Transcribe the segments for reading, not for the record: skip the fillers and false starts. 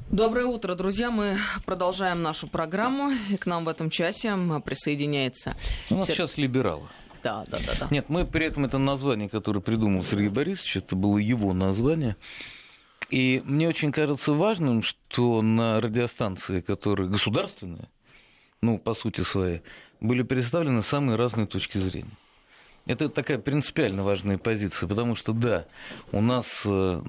Доброе утро, друзья. Мы продолжаем нашу программу. И к нам в этом часе присоединяется... У нас сейчас либералы. Да. Нет, мы при этом это название, которое придумал Сергей Борисович, это было его название. И мне очень кажется важным, что на радиостанции, которые государственные, по сути своей, были представлены самые разные точки зрения. Это такая принципиально важная позиция, потому что, да, у нас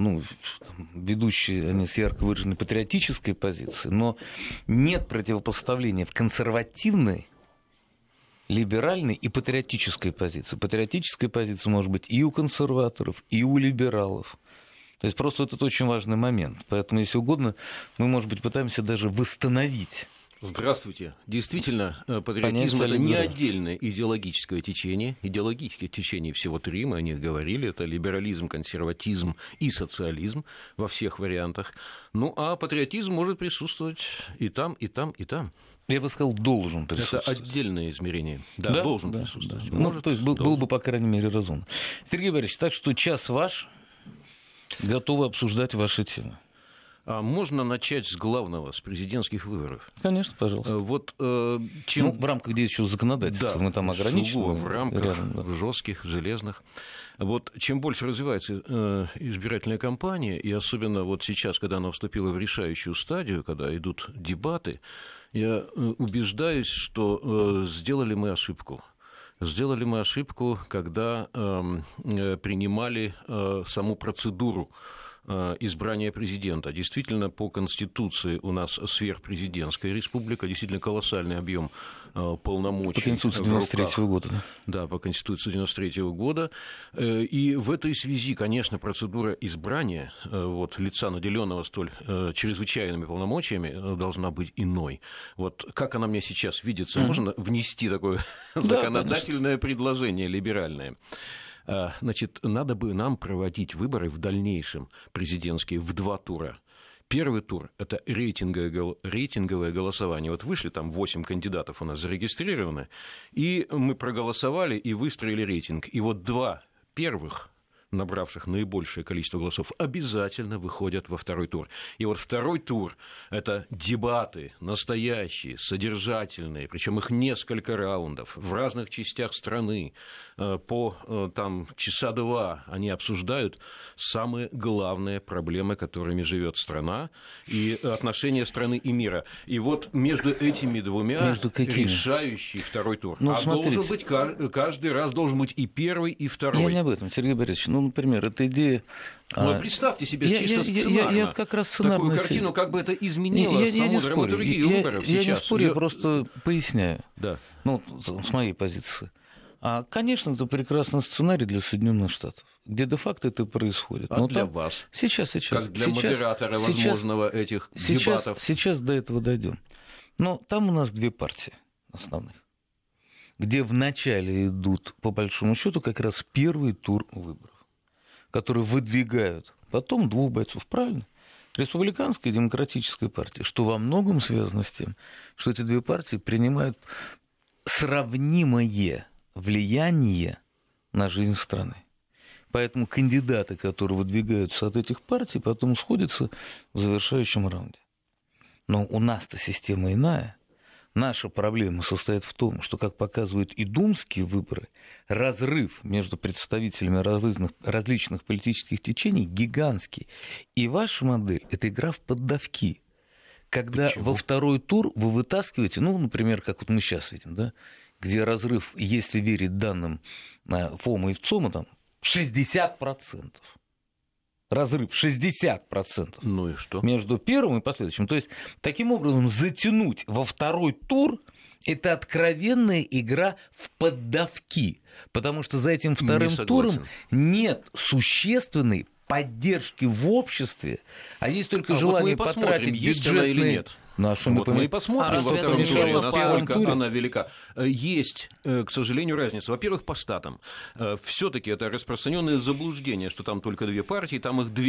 ведущие, они с ярко выраженной патриотической позицией, но нет противопоставления в консервативной, либеральной и патриотической позиции. Патриотическая позиция может быть и у консерваторов, и у либералов. То есть просто это очень важный момент. Поэтому, если угодно, мы, может быть, пытаемся даже восстановить. Здравствуйте. Действительно, патриотизм – это не отдельное идеологическое течение. Идеологические течения всего три, мы о них говорили. Это либерализм, консерватизм и социализм во всех вариантах. А патриотизм может присутствовать и там, и там, и там. Я бы сказал, должен присутствовать. Это отдельное измерение. Да, должен присутствовать. Да. Может, то есть был бы, по крайней мере, разумно. Сергей Борисович, так что час ваш, готовы обсуждать ваши темы. А можно начать с главного, с президентских выборов? Конечно, пожалуйста. В рамках действующего законодательства, мы там ограничены. В рамках жестких, железных. Чем больше развивается избирательная кампания, и особенно сейчас, когда она вступила в решающую стадию, когда идут дебаты, я убеждаюсь, что сделали мы ошибку. Сделали мы ошибку, когда принимали саму процедуру избрания президента. Действительно, по Конституции у нас сверхпрезидентская республика, действительно колоссальный объем полномочий. По Конституции 93 года. Да, по Конституции 93 года. И в этой связи, конечно, процедура избрания лица, наделенного столь чрезвычайными полномочиями, должна быть иной. Как она мне сейчас видится, можно внести такое законодательное предложение либеральное? Надо бы нам проводить выборы в дальнейшем президентские в 2 тура. Первый тур – это рейтинговое голосование. Вышли там 8 кандидатов у нас зарегистрированы, и мы проголосовали и выстроили рейтинг. И 2 первых, набравших наибольшее количество голосов, обязательно выходят во 2-й тур. И 2-й тур – это дебаты настоящие, содержательные, причем их несколько раундов в разных частях страны. По часа 2 они обсуждают самые главные проблемы, которыми живет страна, и отношения страны и мира. И между этими двумя решающий 2-й тур. Должен быть, каждый раз должен быть и первый, и второй. Я не об этом, Сергей Борисович. Например, эта идея... Представьте себе чисто сценарно я как раз такую картину, как бы это изменило саму драматургию выборов сейчас. Я не спорю, я просто поясняю. Да. С моей позиции. Конечно, это прекрасный сценарий для Соединенных Штатов, где де-факто это происходит. Но для вас? Сейчас. Как для модератора возможного этих дебатов? Сейчас до этого дойдем. Но там у нас 2 партии основных, где вначале идут, по большому счету, как раз первый тур выборов, которые выдвигают потом 2 бойцов, правильно? Республиканская и Демократическая партия, что во многом связано с тем, что эти 2 партии принимают сравнимое влияние на жизнь страны. Поэтому кандидаты, которые выдвигаются от этих партий, потом сходятся в завершающем раунде. Но у нас-то система иная. Наша проблема состоит в том, что, как показывают и думские выборы, разрыв между представителями различных политических течений гигантский. И ваша модель – это игра в поддавки. Когда во 2-й тур вы вытаскиваете, например, как мы сейчас видим, да, где разрыв, если верить данным ФОМа и ВЦОМа, 60%. Разрыв 60%. Ну и что? Между первым и последующим. То есть, таким образом, затянуть во 2-й тур – это откровенная игра в поддавки. Потому что за этим 2-м туром нет существенной поддержки в обществе, а есть только желание потратить есть она или нет. Ну, а что мы и посмотрим во втором туре, насколько туре? она велика. Есть, к сожалению, разница. Во-первых, по штатам. Все-таки это распространенное заблуждение, что там только 2 партии, там их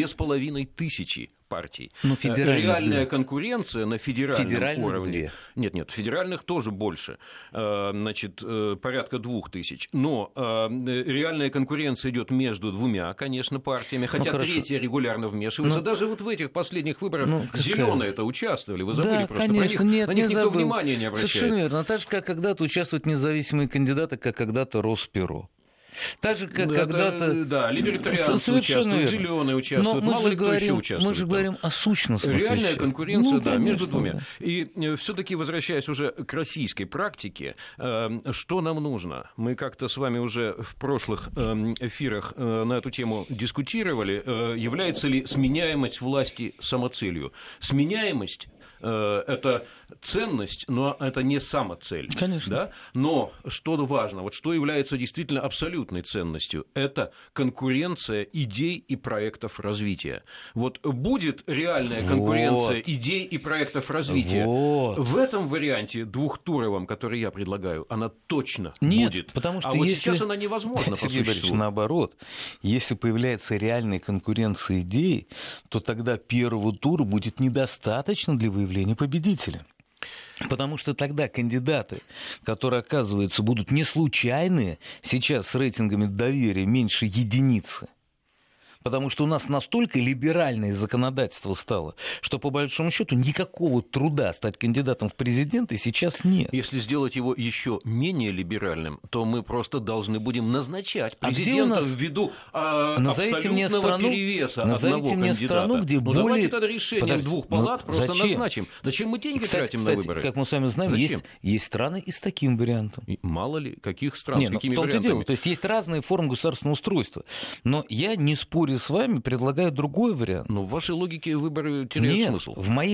2500 партий. Реальная конкуренция на федеральном уровне. Нет, федеральных тоже больше. Значит, порядка 2000. Но реальная конкуренция идет между 2, конечно, партиями, хотя третья регулярно вмешивается. Даже вот в этих последних выборах зеленые это участвовали. Вы забыли просто конечно, про них? Нет, на них не никто забыл. внимания не обращает. Совершенно верно. Так же, как когда-то участвуют независимые кандидаты, как когда-то Росперо. Так же, как когда-то... Да, либертарианцы участвуют, зеленые участвуют, мало ли кто еще участвует. Мы же говорим о сущностных Реальная вещах. конкуренция, между 2. И все-таки, возвращаясь уже к российской практике, что нам нужно? Мы как-то с вами уже в прошлых эфирах на эту тему дискутировали. Является ли сменяемость власти самоцелью? Сменяемость это ценность, но это не самоцель. Конечно. Да? Но что важно, вот что является действительно абсолютной ценностью, это конкуренция идей и проектов развития. Вот будет реальная конкуренция идей и проектов развития. В этом варианте двухтуровом, который я предлагаю, она точно будет. Потому что вот сейчас она невозможна, по существу. Наоборот, если появляется реальная конкуренция идей, то тогда первого тура будет недостаточно для выявления победителя. Потому что тогда кандидаты, которые, оказывается, будут не случайные, сейчас с рейтингами доверия меньше единицы. Потому что у нас настолько либеральное законодательство стало, что, по большому счету, никакого труда стать кандидатом в президенты сейчас нет. Если сделать его еще менее либеральным, то мы просто должны будем назначать президента ввиду абсолютного перевеса одного кандидата. Страну, где более... Давайте тогда решением 2 палат просто назначим. Зачем мы деньги тратим на выборы? Как мы с вами знаем, есть страны и с таким вариантом. И мало ли, каких стран, с какими вариантами. Дело. То есть есть разные формы государственного устройства. Но я не спорю с вами, предлагаю другой вариант. Но в вашей логике выборы теряют смысл. В моей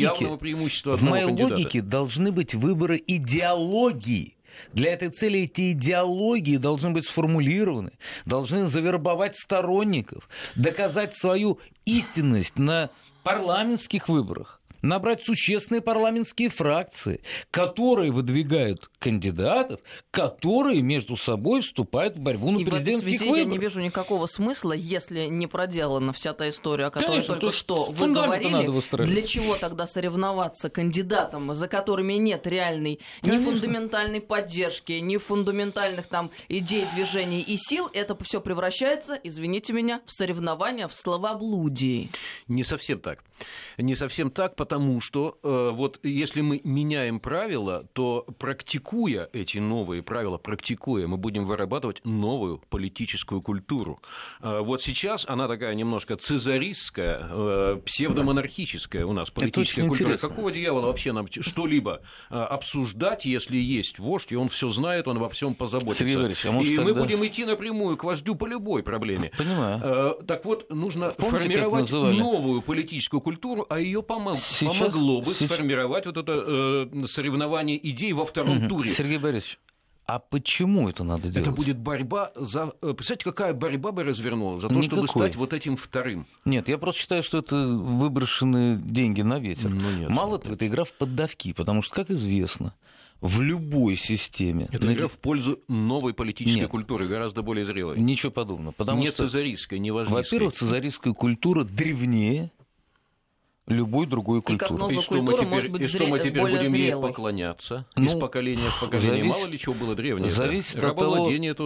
логике должны быть выборы идеологии. Для этой цели эти идеологии должны быть сформулированы, должны завербовать сторонников, доказать свою истинность на парламентских выборах, набрать существенные парламентские фракции, которые выдвигают кандидатов, которые между собой вступают в борьбу на президентских выборах. Я не вижу никакого смысла, если не проделана вся та история, о которой только что вы говорили. Для чего тогда соревноваться кандидатам, за которыми нет реальной ни фундаментальной поддержки, ни фундаментальных там идей, движений и сил? Это все превращается, извините меня, в соревнования в словоблудии. Не совсем так. Не совсем так, потому что вот если мы меняем правила, то практикуя эти новые правила, мы будем вырабатывать новую политическую культуру. Вот сейчас она такая немножко цезаристская, псевдомонархическая у нас политическая культура. Интересно. Какого дьявола вообще нам что-либо обсуждать, если есть вождь, и он все знает, он обо всем позаботится. И мы будем идти напрямую к вождю по любой проблеме. Понимаю. Так вот, нужно формировать новую политическую культуру, а ее помогло бы сформировать вот это соревнование идей во втором туре. Сергей Борисович, а почему это надо делать? Это будет борьба за... Представляете, какая борьба бы развернулась за то, чтобы стать вот этим вторым? Нет, я просто считаю, что это выброшенные деньги на ветер. Мало того, это игра в поддавки, потому что, как известно, в любой системе... Это игра в пользу новой политической культуры, гораздо более зрелой. Ничего подобного. Потому что цезаристской, не вождистской. Во-первых, цезаристская культура древнее любой другой культуры. И что мы теперь будем ей поклоняться из поколения в поколение? Мало ли чего было древнее. Зависит от того,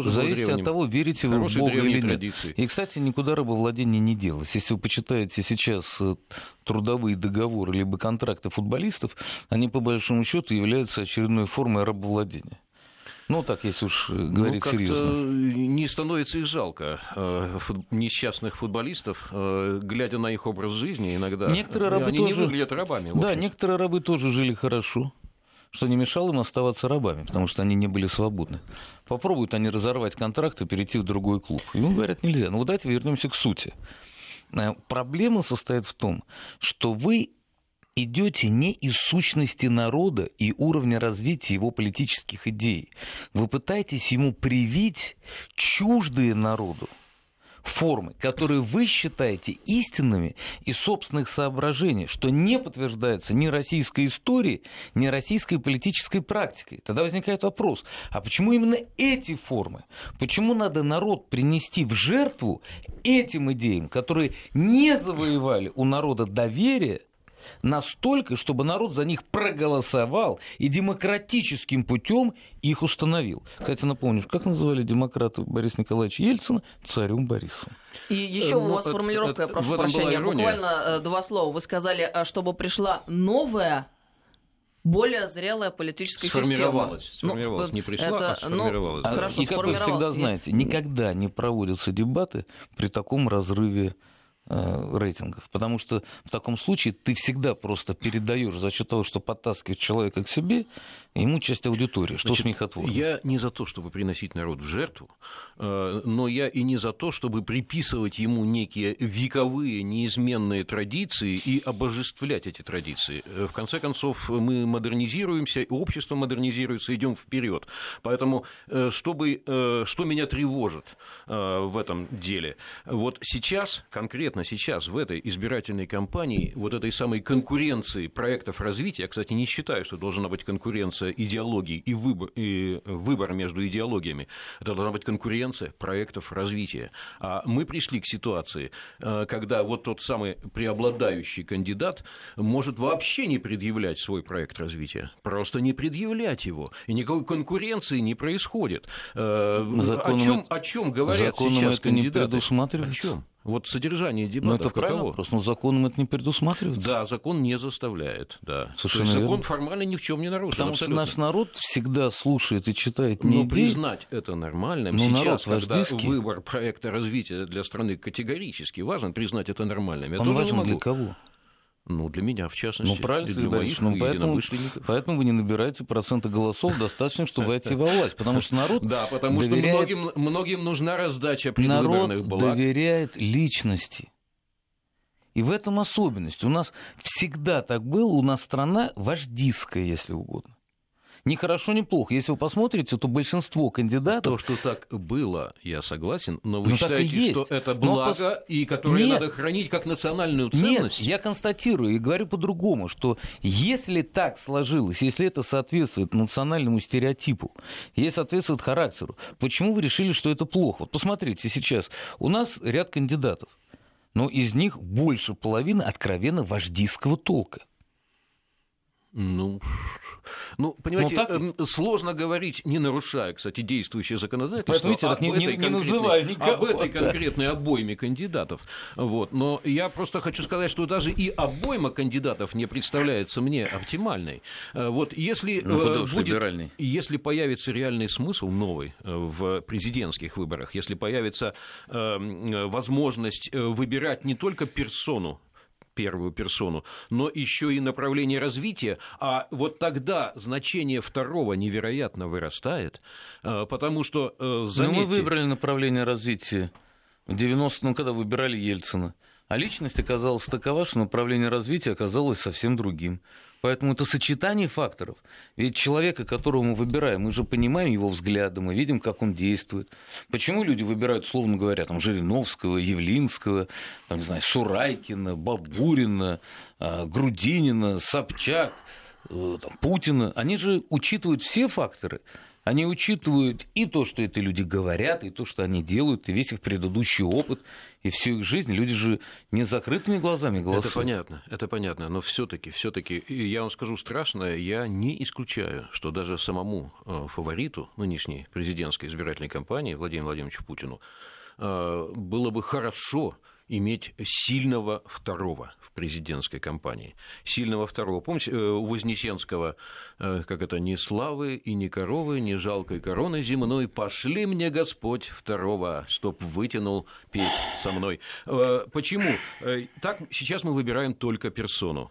верите вы в Бога или нет. И, кстати, никуда рабовладение не делось. Если вы почитаете сейчас трудовые договоры либо контракты футболистов, они по большому счету являются очередной формой рабовладения. Ну, так, если уж говорить серьезно. Не становится их жалко, несчастных футболистов, глядя на их образ жизни иногда. Некоторые рабы они тоже... не выглядят рабами. Да, некоторые рабы тоже жили хорошо, что не мешало им оставаться рабами, потому что они не были свободны. Попробуют они разорвать контракт и перейти в другой клуб. Ему говорят, нельзя. Ну, давайте вернемся к сути. Проблема состоит в том, что вы идете не из сущности народа и уровня развития его политических идей. Вы пытаетесь ему привить чуждые народу формы, которые вы считаете истинными из собственных соображений, что не подтверждается ни российской историей, ни российской политической практикой. Тогда возникает вопрос, а почему именно эти формы? Почему надо народ принести в жертву этим идеям, которые не завоевали у народа доверие, настолько, чтобы народ за них проголосовал и демократическим путем их установил. Кстати, напомню, как называли демократы Бориса Николаевича Ельцина? Царем Борисом. И еще у вас формулировка, я прошу прощения, буквально 2 слова. Вы сказали, чтобы пришла новая, более зрелая политическая система. Сформировалась, не пришла, а сформировалась. Хорошо, и как вы всегда знаете, никогда не проводятся дебаты при таком разрыве рейтингов, потому что в таком случае ты всегда просто передаешь за счет того, что подтаскиваешь человека к себе, ему часть аудитории, что смехотворно. Я не за то, чтобы приносить народ в жертву, но я и не за то, чтобы приписывать ему некие вековые неизменные традиции и обожествлять эти традиции. В конце концов, мы модернизируемся, и общество модернизируется, идем вперед. Поэтому что меня тревожит в этом деле? Вот сейчас, конкретно сейчас, в этой избирательной кампании, вот этой самой конкуренции проектов развития, я, кстати, не считаю, что должна быть конкуренция идеологий и выбор между идеологиями, это должна быть конкуренция проектов развития. А мы пришли к ситуации, когда вот тот самый преобладающий кандидат может вообще не предъявлять свой проект развития, просто не предъявлять его, и никакой конкуренции не происходит. О чем говорят сейчас это кандидаты? Не о чем? Вот содержание дебатов. Это правильно, просто законом это не предусматривается. Да, закон не заставляет. Да. Совершенно закон верно. формально ни в чем не нарушен. Потому абсолютно. что наш народ всегда слушает и читает не Но признать это нормальным сейчас, когда вождистский. Выбор проекта развития для страны категорически важен, признать это нормальным. Я Он тоже важен не могу. для кого? Ну, для меня, в частности, правильно, и для моих единомышленников. Поэтому вы не набираете процента голосов достаточно, чтобы войти во власть, потому что народ Да, потому доверяет... что многим нужна раздача предвыборных благ. Народ доверяет личности. И в этом особенность. У нас всегда так было, у нас страна вождистская, если угодно. Ни хорошо, ни плохо. Если вы посмотрите, то большинство кандидатов... То, что так было, я согласен, но вы считаете, что это благо, и которое надо хранить как национальную ценность? Нет, я констатирую и говорю по-другому, что если так сложилось, если это соответствует национальному стереотипу, если соответствует характеру, почему вы решили, что это плохо? Вот посмотрите сейчас, у нас ряд кандидатов, но из них больше половины откровенно вождистского толка. Ну, понимаете, сложно говорить, не нарушая, кстати, действующее законодательство, об этой конкретной обойме кандидатов. Вот. Но я просто хочу сказать, что даже и обойма кандидатов не представляется мне оптимальной. Вот если, если появится реальный смысл новый в президентских выборах, если появится возможность выбирать не только первую персону, но еще и направление развития, а вот тогда значение второго невероятно вырастает, потому что, заметьте... мы выбрали направление развития в 90-м, когда выбирали Ельцина, а личность оказалась такова, что направление развития оказалось совсем другим. Поэтому это сочетание факторов. Ведь человека, которого мы выбираем, мы же понимаем его взгляды, мы видим, как он действует. Почему люди выбирают, условно говоря, там, Жириновского, Явлинского, там, не знаю, Сурайкина, Бабурина, Грудинина, Собчак, там, Путина? Они же учитывают все факторы. Они учитывают и то, что эти люди говорят, и то, что они делают, и весь их предыдущий опыт, и всю их жизнь. Люди же не закрытыми глазами голосуют. Это понятно, но все-таки, я вам скажу страшное, я не исключаю, что даже самому фавориту нынешней президентской избирательной кампании Владимиру Владимировичу Путину было бы хорошо иметь сильного второго в президентской кампании. Сильного второго. Помните, у Вознесенского, как это, «Ни славы и ни коровы, ни жалкой короны земной, пошли мне Господь второго, чтоб вытянул петь со мной». Почему? Так, сейчас мы выбираем только персону.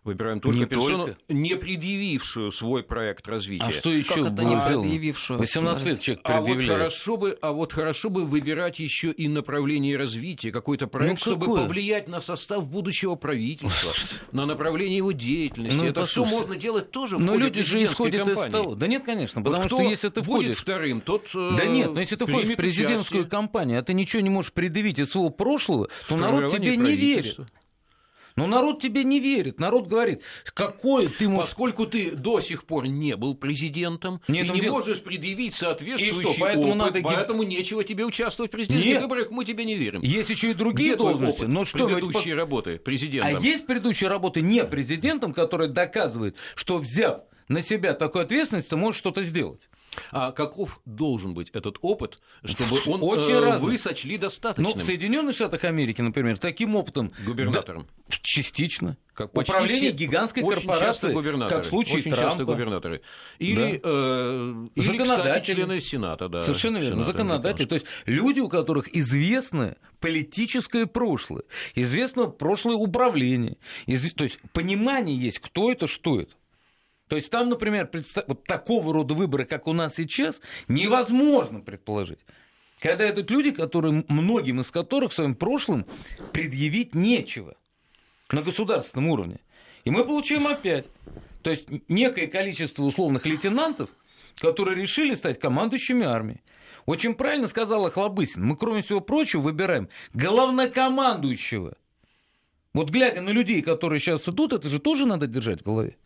Выбираем только персону, не предъявившую свой проект развития. А что еще как это не предъявившую? 18 лет человек предъявляет. А вот хорошо бы выбирать еще и направление развития, какой-то проект, чтобы повлиять на состав будущего правительства, на направление его деятельности. Это все можно делать тоже в ходе президентской кампании. Из того. Да нет, конечно, потому что если ты входишь... будет вторым, тот Да нет, но если ты входишь в президентскую кампанию, а ты ничего не можешь предъявить из своего прошлого, то народ тебе не верит. Но народ тебе не верит. Народ говорит, какой ты можешь... Поскольку ты до сих пор не был президентом, и не можешь предъявить соответствующий опыт, поэтому нечего тебе участвовать в президентских выборах, мы тебе не верим. Есть еще и другие должности. Но что предыдущие работы президентом? А есть предыдущие работы не президентом, которые доказывают, что, взяв на себя такую ответственность, ты можешь что-то сделать. А каков должен быть этот опыт, чтобы вы сочли достаточным? Ну, в Соединенных Штатах Америки, например, таким опытом... Губернатором? Да, частично. Управление гигантской корпорацией, как в случае очень Трампа. Часто губернаторы. Или, или кстати, члены Сената. Да, совершенно верно. Законодатели. То есть люди, у которых известно политическое прошлое, известно прошлое управление. То есть понимание есть, кто это, что это. То есть там, например, вот такого рода выборы, как у нас сейчас, невозможно предположить. Когда идут люди, многим из которых в своем прошлом предъявить нечего на государственном уровне. И мы получаем опять. То есть некое количество условных лейтенантов, которые решили стать командующими армией. Очень правильно сказал Охлобыстин. Мы, кроме всего прочего, выбираем главнокомандующего. Вот глядя на людей, которые сейчас идут, это же тоже надо держать в голове.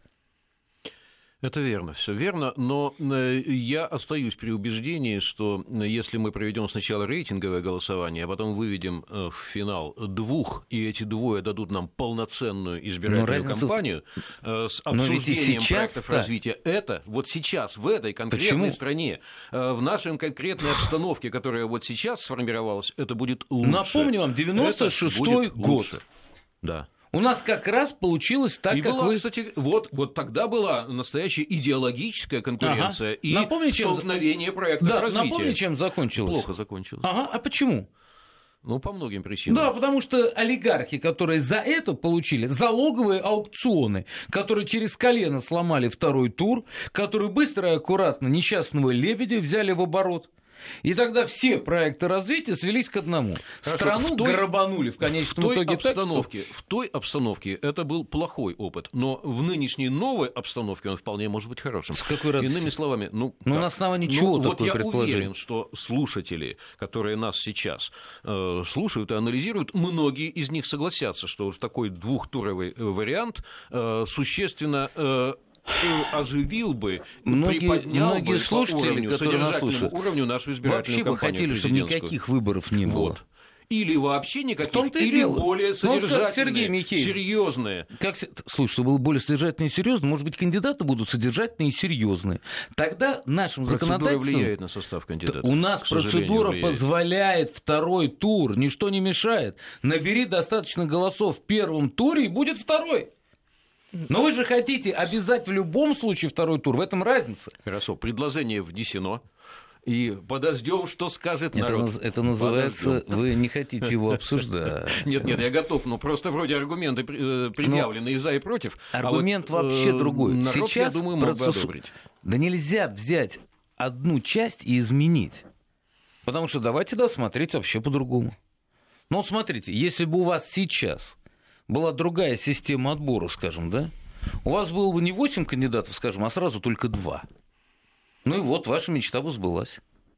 Это верно, все верно, но я остаюсь при убеждении, что если мы проведем сначала рейтинговое голосование, а потом выведем в финал двух, и эти двое дадут нам полноценную избирательную кампанию с обсуждением проектов развития, это вот сейчас, в этой конкретной стране, в нашей конкретной обстановке, которая вот сейчас сформировалась, это будет лучше. Напомню вам, 96-й год. Да. У нас как раз получилось так, и как была, вы... Кстати, вот тогда была настоящая идеологическая конкуренция и столкновение проектов развития. Напомни, чем закончилось. Плохо закончилось. А почему? Ну, по многим причинам. Да, потому что олигархи, которые за это получили залоговые аукционы, которые через колено сломали второй тур, которые быстро и аккуратно несчастного Лебедя взяли в оборот. И тогда все проекты развития свелись к одному. Страну грабанули в конечном итоге. В той обстановке это был плохой опыт, но в нынешней новой обстановке он вполне может быть хорошим. С какой радостью? Иными словами, на основании чего такое предположение? Вот я уверен, что слушатели, которые нас сейчас слушают и анализируют, многие из них согласятся, что такой двухтуровый вариант существенно... оживил бы, приподнял бы слушатели, содержательному уровню нашу избирательную кампанию. Вообще бы хотели, чтобы никаких выборов не было. Или вообще никаких, или более содержательные, серьезные. Слушай, чтобы было более содержательные и серьезные, может быть, кандидаты будут содержательные и серьезные. Тогда нашим законодательством... Процедура влияет на состав кандидатов. У нас процедура позволяет второй тур, ничто не мешает. Набери достаточно голосов в первом туре, и будет второй. Но вы же хотите обязать в любом случае второй тур, в этом разница. Хорошо, предложение внесено, и подождем, что скажет народ. Это называется, вы не хотите его обсуждать. Нет, я готов, но просто вроде аргументы предъявлены и за, и против. Аргумент вообще другой. Народ, я думаю, мог бы одобрить. Да нельзя взять одну часть и изменить. Потому что давайте смотреть вообще по-другому. Ну вот смотрите, если бы у вас сейчас... была другая система отбора, скажем, да? У вас было бы не 8 кандидатов, скажем, а сразу только 2. Ну и вот, ваша мечта бы сбылась.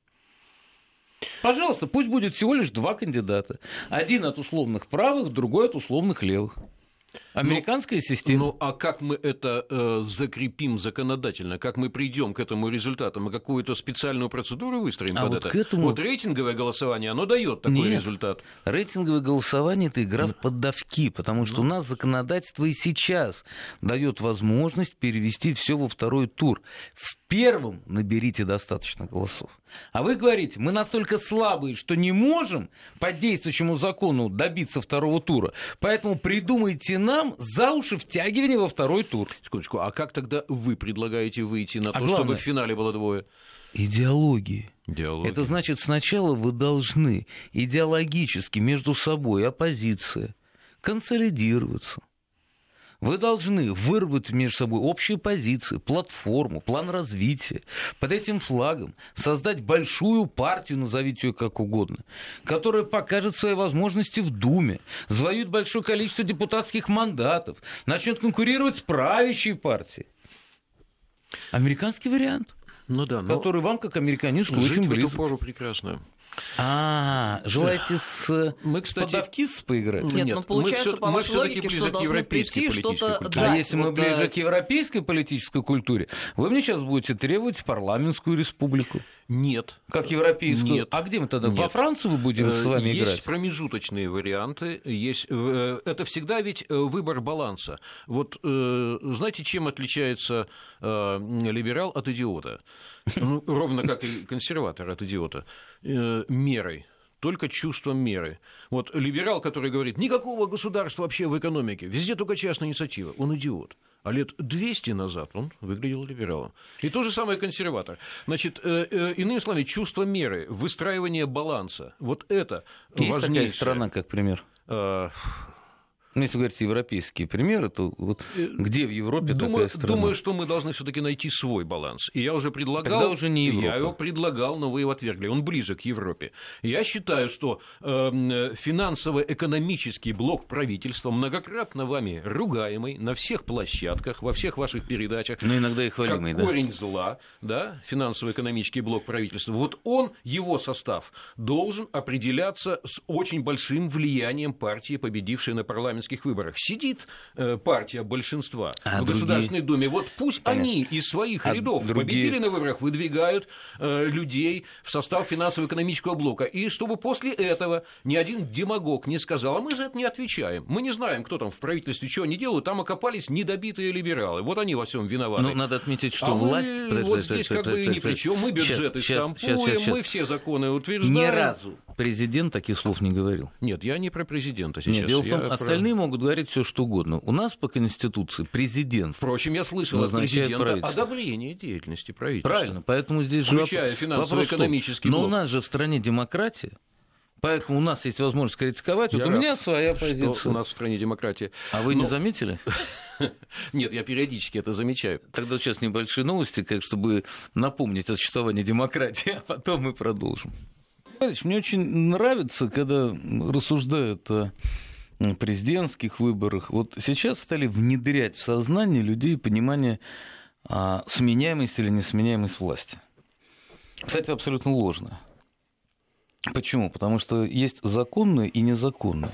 Пожалуйста, пусть будет всего лишь 2 кандидата. Один от условных правых, другой от условных левых. Американская система. Ну, а как мы это закрепим законодательно? Как мы придем к этому результату? Мы какую-то специальную процедуру выстроим под вот это? Вот рейтинговое голосование, оно дает такой результат. Рейтинговое голосование – это игра в поддавки, потому что у нас законодательство и сейчас дает возможность перевести все во второй тур. В первом наберите достаточно голосов. А вы говорите, мы настолько слабые, что не можем по действующему закону добиться второго тура, поэтому придумайте нам за уши втягивание во второй тур. Секундочку, а как тогда вы предлагаете выйти на то, чтобы в финале было 2? Идеология. Это значит, сначала вы должны идеологически между собой, оппозиция, консолидироваться. Вы должны выработать между собой общие позиции, платформу, план развития. Под этим флагом создать большую партию, назовите ее как угодно, которая покажет свои возможности в Думе, завоюет большое количество депутатских мандатов, начнет конкурировать с правящей партией. Американский вариант, который вам, как американисту, очень близок. Жить в эту пору прекрасно. Желаете с подавкис поиграть? Нет, получается, по вашей логике, что должно прийти что-то... А если мы ближе к европейской политической культуре, вы мне сейчас будете требовать парламентскую республику? Нет. Как европейскую? Нет. А где мы тогда? Нет. Во Францию будем с вами играть? Есть промежуточные варианты. Это всегда ведь выбор баланса. Вот знаете, чем отличается либерал от идиота? Ровно как и консерватор от идиота. Мерой. Только чувством меры. Вот либерал, который говорит, никакого государства вообще в экономике, везде только частная инициатива, он идиот. А лет 200 назад он выглядел либералом. И то же самое консерватор. Значит, иными словами, чувство меры, выстраивание баланса. Вот это есть важнейшее. Есть такая страна, как пример? Если говорить европейские примеры, то вот где в Европе такая страна? Думаю, что мы должны все-таки найти свой баланс. И я уже предлагал... Тогда уже не Европа. Я его предлагал, но вы его отвергли. Он ближе к Европе. Я считаю, что финансово-экономический блок правительства, многократно вами ругаемый на всех площадках, во всех ваших передачах, но иногда и хвалимый, как корень зла, да, финансово-экономический блок правительства, вот он, его состав, должен определяться с очень большим влиянием партии, победившей на парламентских выборах. Сидит партия большинства в Государственной Думе. Вот пусть они из своих рядов победили на выборах, выдвигают людей в состав финансово-экономического блока. И чтобы после этого ни один демагог не сказал, а мы за это не отвечаем. Мы не знаем, кто там в правительстве, что они делают. Там окопались недобитые либералы. Вот они во всем виноваты. Ну, надо отметить, что власть... Вот здесь как бы и ни при чем. Мы бюджеты штампуем, мы все законы утверждаем. Ни разу президент таких слов не говорил. Нет, я не про президента сейчас. Нет, дело в том, остальные могут говорить все, что угодно. У нас по Конституции президент. Впрочем, я слышал от президента одобрение деятельности правительства. Правильно, поэтому здесь же включая финансово-экономический блок. Но у нас же в стране демократия, поэтому у нас есть возможность критиковать. Вот у меня своя позиция. Что у нас в стране демократия. А вы не заметили? Нет, я периодически это замечаю. Тогда сейчас небольшие новости, чтобы напомнить о существовании демократии, а потом мы продолжим. Мне очень нравится, когда рассуждают о президентских выборах. Вот сейчас стали внедрять в сознание людей понимание сменяемости или несменяемости власти. Кстати, абсолютно ложно. Почему? Потому что есть законное и незаконное.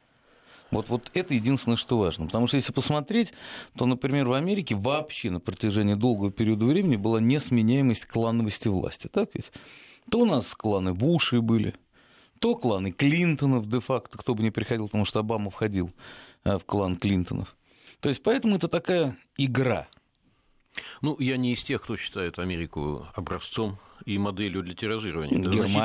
Вот это единственное, что важно. Потому что если посмотреть, то, например, в Америке вообще на протяжении долгого периода времени была несменяемость клановости власти. Так ведь? То у нас кланы Буши были, то кланы Клинтонов де-факто, кто бы ни приходил, потому что Обама входил в клан Клинтонов. То есть, поэтому это такая игра. Ну, я не из тех, кто считает Америку образцом и моделью для тиражирования.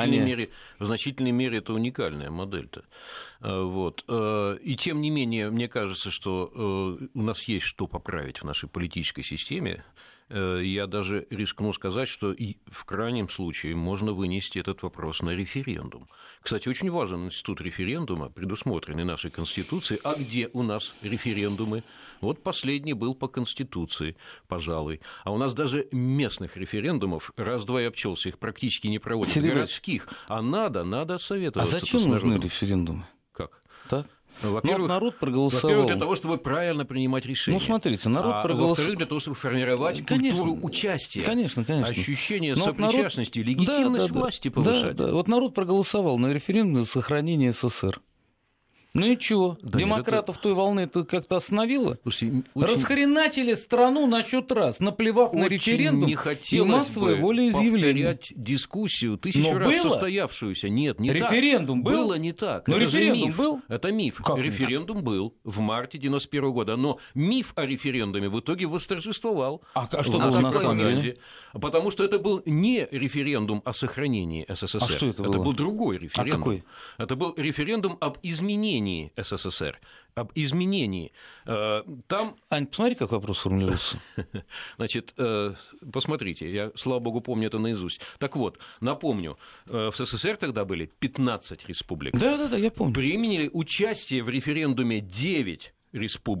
В значительной мере это уникальная модель-то. Вот. И тем не менее, мне кажется, что у нас есть что поправить в нашей политической системе. Я даже рискну сказать, что и в крайнем случае можно вынести этот вопрос на референдум. Кстати, очень важен институт референдума, предусмотренный нашей Конституцией. А где у нас референдумы? Вот последний был по Конституции, пожалуй. А у нас даже местных референдумов, раз-два и обчелся, их практически не проводят. Городских. А надо советоваться. А зачем нужны референдумы? Как? Так? Во-первых, народ проголосовал. Во-первых, для того, чтобы правильно принимать решения. Ну, смотрите, народ проголосовал. Во-вторых, для того, чтобы формировать культуру участия. Конечно. Ощущение сопричастности, легитимность власти повышать. Да. Вот народ проголосовал на референдум за сохранение СССР. Ну и чего? Да демократов той волны это как-то остановило? Расхреначили страну на счет раз, наплевав на референдум и массовое волеизъявление. Повторять дискуссию, тысячу раз состоявшуюся. Нет, не референдум так. Было не так. Но референдум был? Это миф. Референдум был в марте 1991 года. Но миф о референдуме в итоге восторжествовал. А что было на самом деле? Потому что это был не референдум о сохранении СССР. А что это было? Это был другой референдум. А какой? Это был референдум об изменении СССР, об изменении. Там... Ань, посмотри, как вопрос формулируется. Значит, посмотрите, я, слава богу, помню это наизусть. Так вот, напомню, в СССР тогда были 15 республик. Да, я помню. Приняли участие в референдуме 9 республик.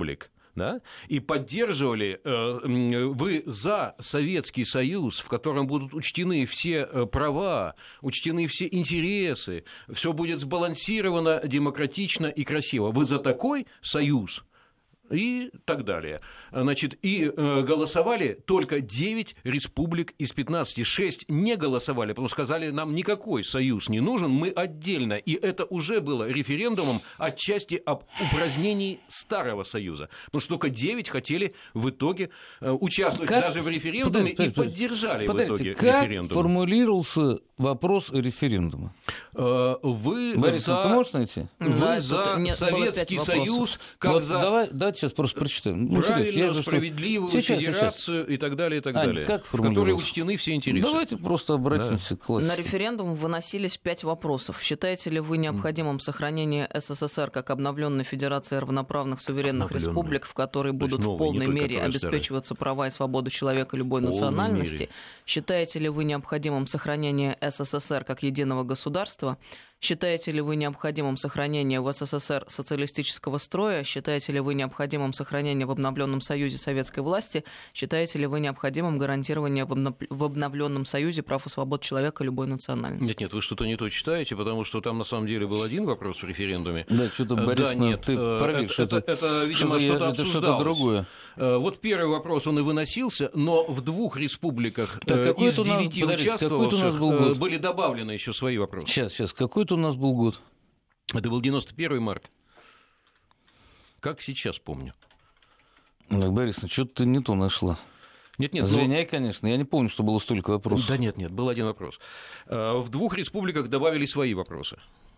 да, и поддерживали, вы за Советский Союз, в котором будут учтены все права, учтены все интересы, все будет сбалансировано, демократично и красиво. Вы за такой союз? И так далее. Значит, и голосовали только 9 республик из 15. 6 не голосовали, потому что сказали, нам никакой союз не нужен, мы отдельно. И это уже было референдумом отчасти об упразднении Старого Союза. Потому что только 9 хотели в итоге участвовать даже в референдуме и поддержали в итоге референдум. Как формулировался вопрос референдума? Вы Борис, за... ты можешь найти? Вы за Советский Союз, как вот за... Давайте сейчас просто прочитаем. Правильную, справедливую федерацию и так далее, и так далее. Как в которой учтены все интересы. Давайте просто обратимся к классике. На референдум выносились 5 вопросов. Считаете ли вы необходимым сохранение СССР как обновленной федерации равноправных суверенных республик, в которой будут в полной мере обеспечиваться права и свободы человека любой национальности? Считаете ли вы необходимым сохранение СССР как единого государства? Считаете ли вы необходимым сохранение в СССР социалистического строя? Считаете ли вы необходимым сохранение в обновленном союзе советской власти? Считаете ли вы необходимым гарантирование в обновленном союзе прав и свобод человека любой национальности? Нет, вы что-то не то читаете, потому что там на самом деле был один вопрос в референдуме. Да, что-то, Борис, ты проверь, это, видимо, что-то обсуждалось. Что-то другое. Вот первый вопрос, он и выносился, но в 2 республиках из 9 участвовавших были добавлены еще свои вопросы. Сейчас, какой у нас был год? Это был 91 марта. Как сейчас помню. Борис, что-то ты не то нашла. Нет, извиняй, конечно, я не помню, что было столько вопросов. Да нет, был один вопрос. В 2 республиках добавили свои вопросы.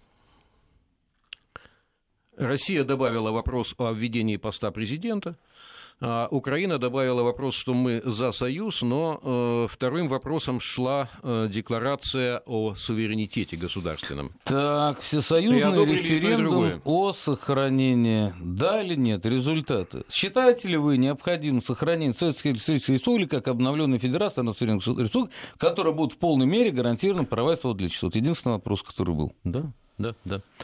Россия добавила вопрос о введении поста президента. А Украина добавила вопрос, что мы за союз, но вторым вопросом шла декларация о суверенитете государственном. Так, всесоюзный референдум о сохранении. Да или нет? Результаты. Считаете ли вы необходимым сохранение Советской Республики как обновленной федерации суверенных республик, которая будет в полной мере гарантирована права и свободы для человека? Вот единственный вопрос, который был. Да. Да,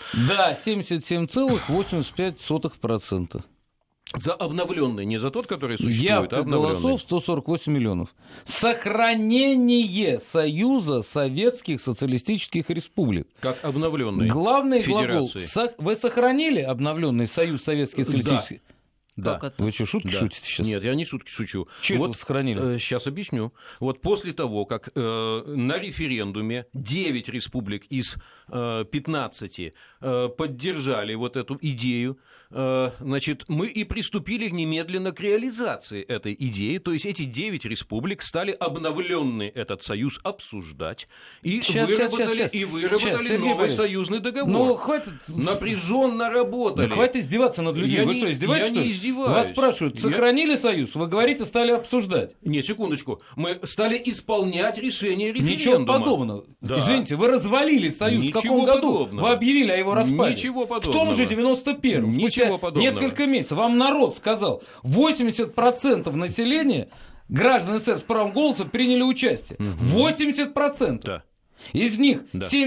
77,85%. За обновленный, не за тот, который существует, а обновленный. Голосов 148 миллионов. Сохранение Союза Советских Социалистических Республик. Как обновленный. Главный глагол. Вы сохранили обновленный Союз Советских Социалистических? Да. Вы что, шутки шутите сейчас? Нет, я не шутки шучу. Что вы сохранили? Сейчас объясню. Вот после того, как на референдуме 9 республик из 15 поддержали вот эту идею, значит, мы и приступили немедленно к реализации этой идеи. То есть эти 9 республик стали обновленный этот союз обсуждать и выработали новый союзный договор. Ну, хватит... Напряженно работали. Да хватит издеваться над людьми. Вы что, издеваетесь, что ли? Издеваюсь. Вас спрашивают, сохранили союз? Вы говорите, стали обсуждать. Нет, секундочку. Мы стали исполнять решение референдума. Ничего подобного. Да. Извините, вы развалили союз. Ничего в каком году? Подобного. Вы объявили о его распаде. Ничего подобного. В том же 91-м. Ничего подобного. Несколько месяцев. Вам народ сказал, 80% населения, граждан СССР с правом голоса, приняли участие. 80%. Да. Из них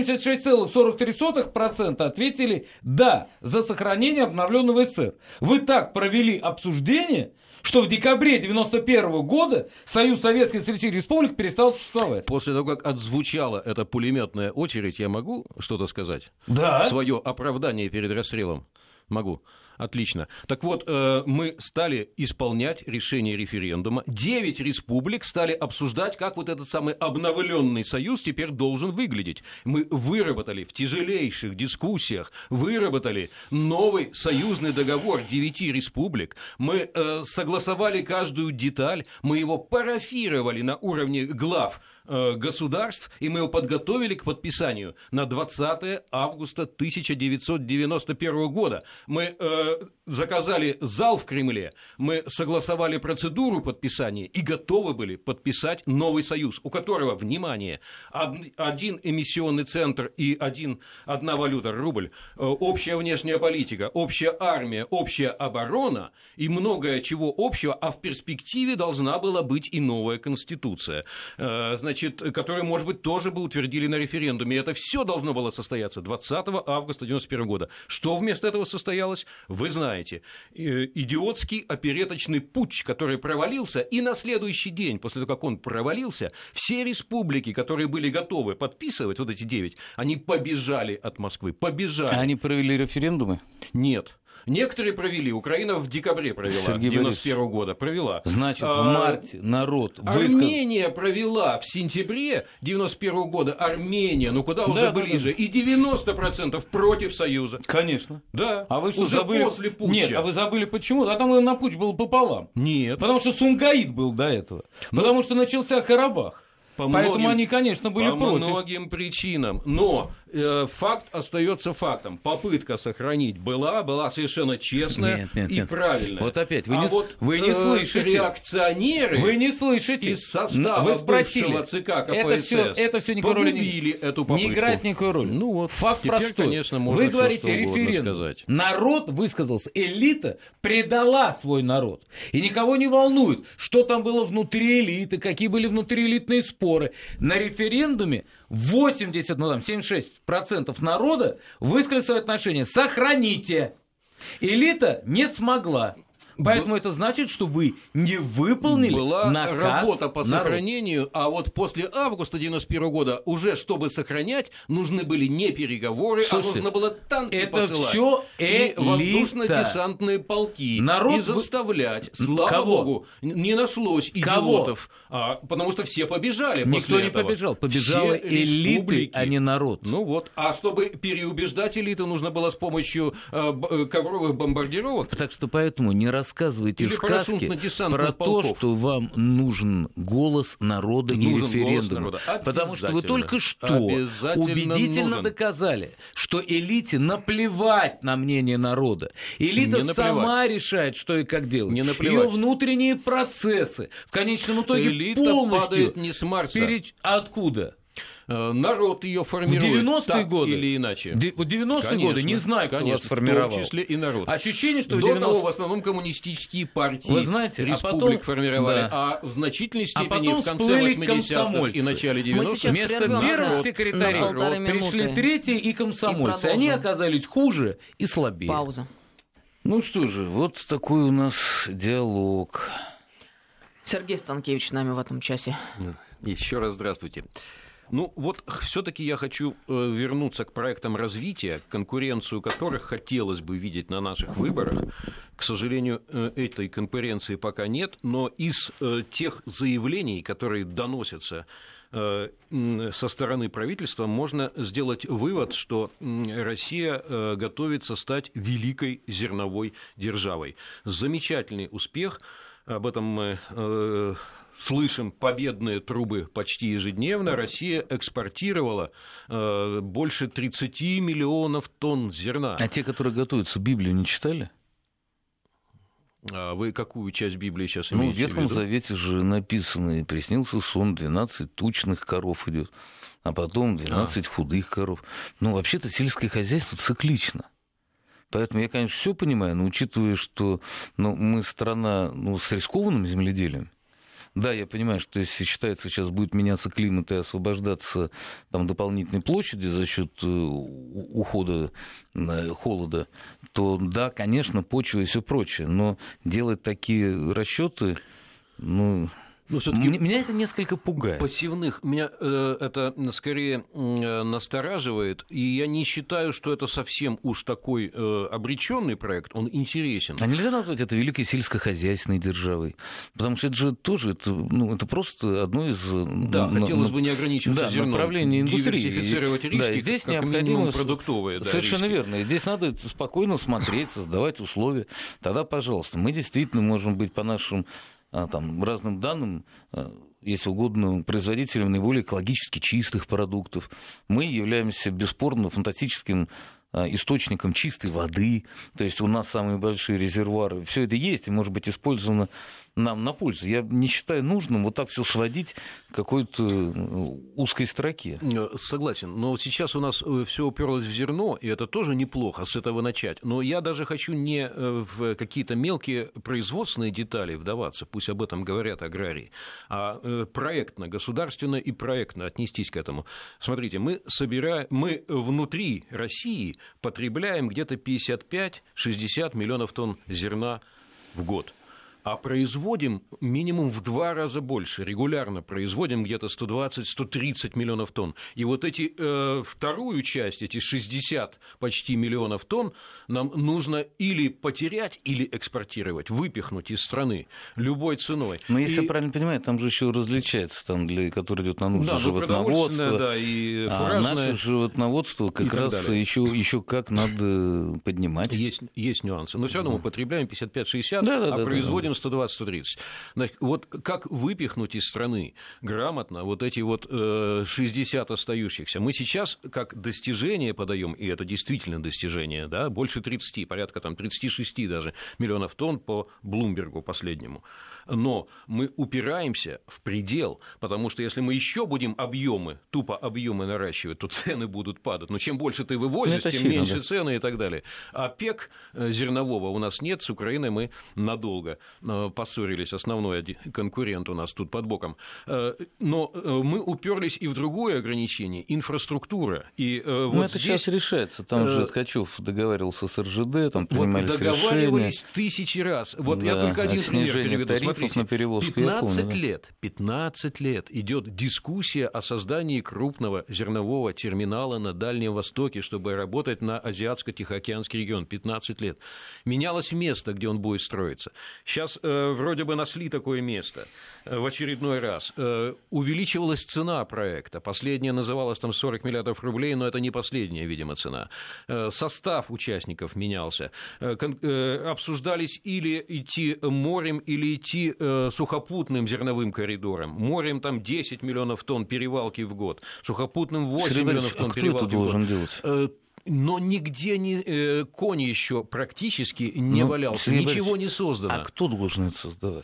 76,43% ответили «да» за сохранение обновленного СССР. Вы так провели обсуждение, что в декабре 1991 года Союз Советских Социалистических Республик перестал существовать. После того, как отзвучала эта пулеметная очередь, я могу что-то сказать? Да. Свое оправдание перед расстрелом? Могу. Отлично. Так вот, мы стали исполнять решение референдума. 9 республик стали обсуждать, как вот этот самый обновленный союз теперь должен выглядеть. Мы выработали в тяжелейших дискуссиях, выработали новый союзный договор 9 республик. Мы согласовали каждую деталь, мы его парафировали на уровне глав государств, и мы его подготовили к подписанию на 20 августа 1991 года. Мы заказали зал в Кремле, мы согласовали процедуру подписания и готовы были подписать новый союз, у которого, внимание, один эмиссионный центр и одна валюта, рубль, общая внешняя политика, общая армия, общая оборона и многое чего общего, а в перспективе должна была быть и новая конституция. Значит, значит, которые, может быть, тоже бы утвердили на референдуме. Это все должно было состояться 20 августа 1991 года. Что вместо этого состоялось? Вы знаете. Идиотский опереточный путч, который провалился, и на следующий день, после того, как он провалился, все республики, которые были готовы подписывать, вот эти 9, они побежали от Москвы, побежали. А они провели референдумы? Нет. Некоторые провели. Украина в декабре провела, 1991 года. Провела. Значит, в марте народ Армения провела в сентябре 1991 года. Армения, ну куда уже ближе. И 90% против Союза. Конечно. Да. А вы что, уже забыли? После путча. Нет, а вы забыли почему? А там на путч был пополам. Нет. Потому что Сумгаит был до этого. Потому что начался Карабах. Поэтому они, конечно, были против. По многим причинам. Но факт остается фактом. Попытка сохранить была совершенно честная и правильная. Вот опять, вы не слышите. Реакционеры вы не слышите. Из состава бывшего ЦК КПСС это все никакой роли эту попытку. Не играет никакой роли. Ну вот, факт теперь, простой. Конечно, можно вы говорите референдум. сказать. Народ высказался, элита предала свой народ. И никого не волнует, что там было внутри элиты, какие были внутриэлитные споры. На референдуме 76% народа высказали свое отношение. Сохраните. Элита не смогла. Поэтому это значит, что вы не выполнили была наказ работа по народа. сохранению, а вот после августа 1991 года уже, чтобы сохранять, нужны были не переговоры, Слушайте, а нужно было танки это посылать. Всё и воздушно-десантные полки. Народ и заставлять. Слава Кого? богу, не нашлось идиотов. Потому что все побежали. Никто не побежал. Побежала элиты, а не народ. Ну вот. А чтобы переубеждать элиту, нужно было с помощью ковровых бомбардировок. Так что поэтому не рассказывайте сказки про то, что вам нужен голос народа и референдум. Потому что вы только что убедительно доказали, что элите наплевать на мнение народа. Элита сама решает, что и как делать. Ее внутренние процессы в конечном итоге элита полностью падает не с Марса. Откуда? Народ ее формирует. В 90-е годы или иначе. В 90-е годы не знаю, кто вас формировал. В том числе и народ. Ощущение, что до того в основном коммунистические партии республик формировали, а в значительной степени в конце 80-х и начале 90-х вместо первых секретарей пришли третьи и комсомольцы. Они оказались хуже и слабее. Пауза. Ну что же, вот такой у нас диалог. Сергей Станкевич с нами в этом часе. Еще раз здравствуйте. Ну вот все-таки я хочу вернуться к проектам развития, конкуренцию которых хотелось бы видеть на наших выборах. К сожалению, этой конкуренции пока нет, но из тех заявлений, которые доносятся со стороны правительства, можно сделать вывод, что Россия готовится стать великой зерновой державой. Замечательный успех, об этом мы слышим победные трубы почти ежедневно. Россия экспортировала больше 30 миллионов тонн зерна. А те, которые готовятся, Библию не читали? А вы какую часть Библии сейчас имеете в виду? В Ветхом Завете же написано: приснился сон, 12 тучных коров идет, а потом 12 худых коров. Ну, вообще-то сельское хозяйство циклично. Поэтому я, конечно, все понимаю, но учитывая, что мы страна с рискованным земледелием, да, я понимаю, что если считается, сейчас будет меняться климат и освобождаться там дополнительной площади за счет ухода холода, то да, конечно, почва и все прочее, но делать такие расчеты, меня это несколько пугает. Пассивных меня это скорее настораживает, и я не считаю, что это совсем уж такой обреченный проект, он интересен. А нельзя назвать это великой сельскохозяйственной державой, потому что это же тоже это просто одно из хотелось бы не ограничиваться зерном, направлений индустрии, диверсифицировать риски, здесь как необходимо продуктовые. Совершенно риски. Верно. И здесь надо спокойно смотреть, создавать условия. Тогда, пожалуйста, мы действительно можем быть по нашим разным данным, если угодно, производителем наиболее экологически чистых продуктов. Мы являемся бесспорно фантастическим источником чистой воды, то есть у нас самые большие резервуары, все это есть и может быть использовано нам на пользу. Я не считаю нужным вот так все сводить к какой-то узкой строке. Согласен, но сейчас у нас все уперлось в зерно, и это тоже неплохо с этого начать. Но я даже хочу не в какие-то мелкие производственные детали вдаваться, пусть об этом говорят аграрии, а проектно, государственно и проектно отнестись к этому. Смотрите, мы внутри России потребляем где-то 55-60 миллионов тонн зерна в год. А производим минимум в 2 раза больше. Регулярно производим где-то 120-130 миллионов тонн. И вот эти вторую часть, эти 60 почти миллионов тонн, нам нужно или потерять, или экспортировать, выпихнуть из страны любой ценой. Но если я правильно понимаю, там же еще различается, там, который идет на нужды животноводства, да, и а наше животноводство как раз еще как надо поднимать. Есть нюансы. Но все равно мы потребляем 55-60, производим 120-130. Значит, вот как выпихнуть из страны грамотно вот эти вот 60 остающихся? Мы сейчас как достижение подаем, и это действительно достижение, да, больше 30, порядка там 36 даже миллионов тонн по Блумбергу последнему. Но мы упираемся в предел, потому что если мы еще будем тупо объемы наращивать, то цены будут падать. Но чем больше ты вывозишь, тем меньше цены и так далее. А ПЕК зернового у нас нет, с Украиной мы надолго поссорились, основной конкурент у нас тут под боком. Но мы уперлись и в другое ограничение – инфраструктура. И вот это здесь... сейчас решается. Там же Ткачев договаривался с РЖД, там принимались решения. Договаривались тысячи раз. Вот я только один пример приведу. Смотрите, 15 лет идет дискуссия о создании крупного зернового терминала на Дальнем Востоке, чтобы работать на Азиатско-Тихоокеанский регион. 15 лет. Менялось место, где он будет строиться. Сейчас вроде бы нашли такое место в очередной раз. Увеличивалась цена проекта. Последняя называлась там 40 миллиардов рублей, но это не последняя, видимо, цена. Состав участников менялся. Обсуждались или идти морем, или идти сухопутным зерновым коридором. Морем там 10 миллионов тонн перевалки в год. Сухопутным 8 миллионов тонн перевалки в год. Кто это должен делать? Но нигде конь еще практически не валялся, ничего не создано. А кто должен это создавать?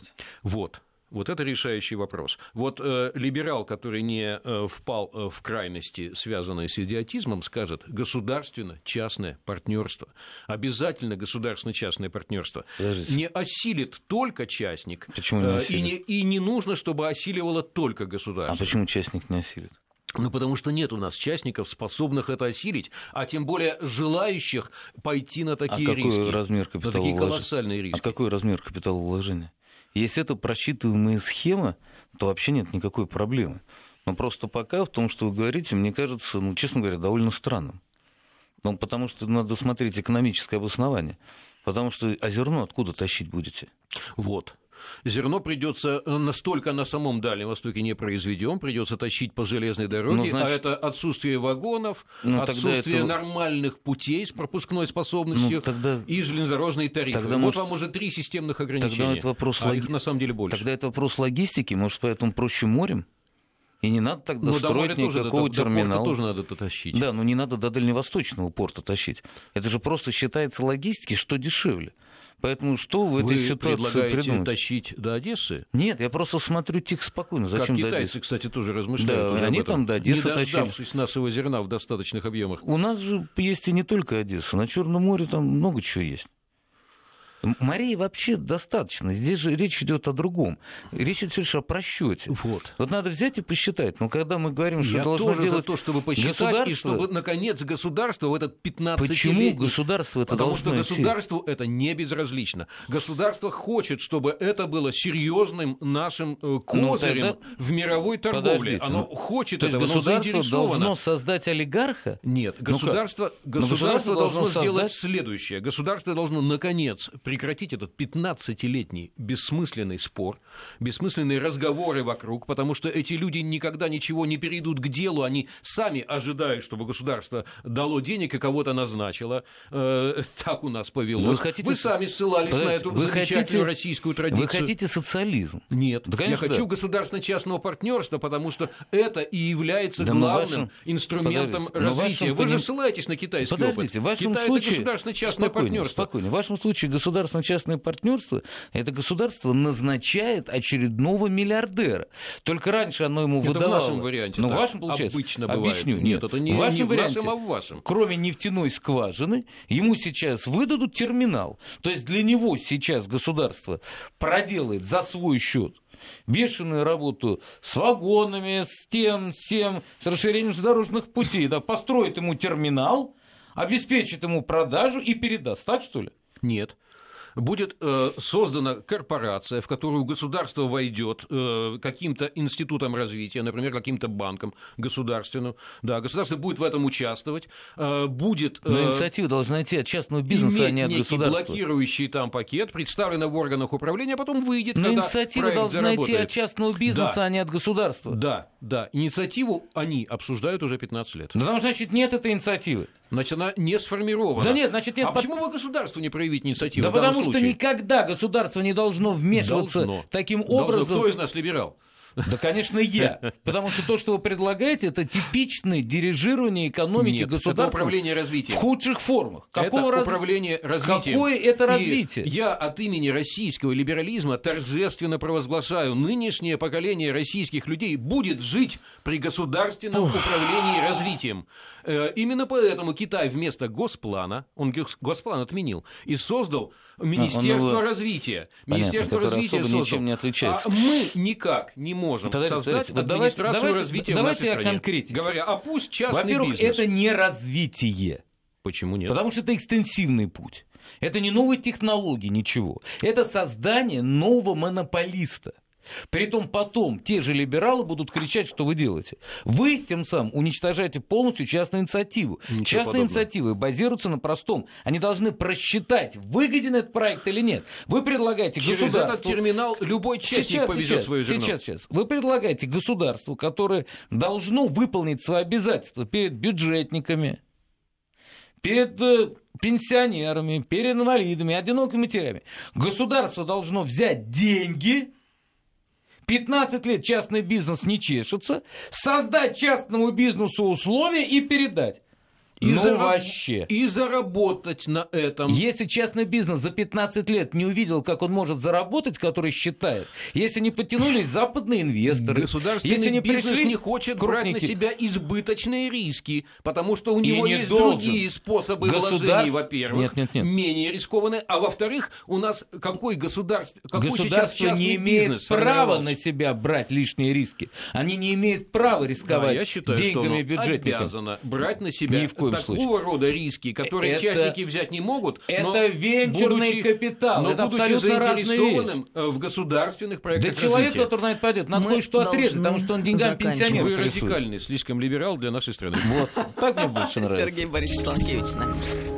Вот это решающий вопрос. Вот либерал, который не впал в крайности, связанные с идиотизмом, скажет: государственно-частное партнерство. Обязательно государственно-частное партнерство. Не осилит только частник. Почему не осилит? И не нужно, чтобы осиливало только государство. А почему частник не осилит? Ну, потому что нет у нас частников, способных это осилить, а тем более желающих пойти на такие риски. Размер на такие колоссальные риски. А какой размер капиталовложения? Если это просчитываемая схема, то вообще нет никакой проблемы. Но просто пока в том, что вы говорите, мне кажется, честно говоря, довольно странным. Потому что надо смотреть экономическое обоснование. Потому что зерно откуда тащить будете? Вот. Зерно придется настолько на самом Дальнем Востоке не произведем, придется тащить по железной дороге, а это отсутствие вагонов, отсутствие нормальных путей с пропускной способностью и железнодорожные тарифы. Вот вам уже 3 системных ограничения, их на самом деле больше. Тогда это вопрос логистики, может, поэтому проще морем? И не надо тогда строить никакого терминала. До порта тоже надо тащить. Да, но не надо до дальневосточного порта тащить. Это же просто считается логистики, что дешевле. Поэтому что в этой ситуации предлагаете придумать? Тащить до Одессы? Нет, я просто смотрю тихо, спокойно. Зачем как китайцы, кстати, тоже размышляют. Да, они там до Одессы тащили. Не дождавшись нашего зерна в достаточных объемах. У нас же есть и не только Одесса. На Черном море там много чего есть. Морей вообще достаточно. Здесь же речь идет о другом. Речь идет лишь о просчете. Вот надо взять и посчитать. Но когда мы говорим, что должно делать за то, чтобы посчитать, и чтобы, наконец, государство в этот 15-летний... Почему государство это должно Потому что государству это не безразлично. Государство хочет, чтобы это было серьезным нашим козырем в мировой торговле. Оно хочет этого, оно заинтересовано. Государство должно создать олигарха? Нет, государство должно сделать следующее. Государство должно, наконец, прекратить этот 15-летний бессмысленный спор, бессмысленные разговоры вокруг, потому что эти люди никогда ничего не перейдут к делу, они сами ожидают, чтобы государство дало денег и кого-то назначило. Так у нас повелось. Вы сами ссылались на эту замечательную российскую традицию. Вы хотите социализм? Нет. Да, конечно, я хочу государственно-частного партнерства, потому что это и является главным инструментом развития. Вы же ссылаетесь на китайский опыт. Подождите, в вашем случае... государственно-частное партнерство. Спокойно. В вашем случае государственно-частное партнерство — это государство назначает очередного миллиардера. Только раньше оно ему выдавало... Это в нашем варианте. Ну, в вашем, получается. Обычно бывает. Объясню. Нет, это не в нашем, а в вашем. Кроме нефтяной скважины, ему сейчас выдадут терминал. То есть для него сейчас государство проделает за свой счет бешеную работу с вагонами, с тем, с тем, с расширением железнодорожных путей. Да, построит ему терминал, обеспечит ему продажу и передаст. Так, что ли? Нет. Будет создана корпорация, в которую государство войдет каким-то институтом развития, например, каким-то банком государственным. Да, государство будет в этом участвовать. Будет... Но инициатива должна идти от частного бизнеса, а не от государства. Блокирующий там пакет, представленный в органах управления, а потом выйдет, но когда инициатива должна идти от частного бизнеса, а не от государства. Да. Инициативу они обсуждают уже 15 лет. Да потому что, значит, нет этой инициативы. Значит, она не сформирована. Да нет, значит, нет. А почему бы государству не проявить инициативу? Да потому что никогда государство не должно вмешиваться таким образом. Кто из нас либерал? Да, конечно, я. Потому что то, что вы предлагаете, это типичное дирижирование экономики государства. Это управление развитием. В худших формах. Управление развитием. Какое это развитие? И я от имени российского либерализма торжественно провозглашаю: нынешнее поколение российских людей будет жить при государственном управлении развитием. Именно поэтому Китай вместо госплана, он госплан отменил, и создал Министерство развития. Министерство развития создал. Ничем не отличается. А мы никак не можем создать администрацию развития в нашей стране. Конкретнее. Говоря, а пусть частный бизнес. Во-первых, это не развитие. Почему нет? Потому что это экстенсивный путь. Это не новые технологии, ничего. Это создание нового монополиста. Притом потом те же либералы будут кричать, что вы делаете. Вы тем самым уничтожаете полностью частную инициативу. Частные инициативы базируются на простом. Они должны просчитать, выгоден этот проект или нет. Вы предлагаете государству... Через этот терминал любой частник повезет свою жену. Сейчас. Вы предлагаете государству, которое должно выполнить свои обязательства перед бюджетниками, перед пенсионерами, перед инвалидами, одинокими матерями. Государство должно взять деньги... 15 лет частный бизнес не чешется, создать частному бизнесу условия и передать. И заработать на этом. Если частный бизнес за 15 лет не увидел, как он может заработать, который считает, если не подтянулись западные инвесторы, государственный бизнес не хочет брать на себя избыточные риски, потому что у него есть другие способы вложений, во-первых, менее рискованные, а во-вторых, у нас какой государство не имеет права на себя брать лишние риски. Они не имеют права рисковать деньгами бюджетников. Обязано брать на себя такого рода риски, которые частники взять не могут. Это венчурный капитал. Но это будучи заинтересованным в государственных проектах развития. Да человек, который на это пойдет, надо кое-что отрезать, потому что он деньгам пенсионеров. Вы радикальный, слишком либерал для нашей страны. Вот, так мне больше нравится. Сергей Борисович Сланкевич.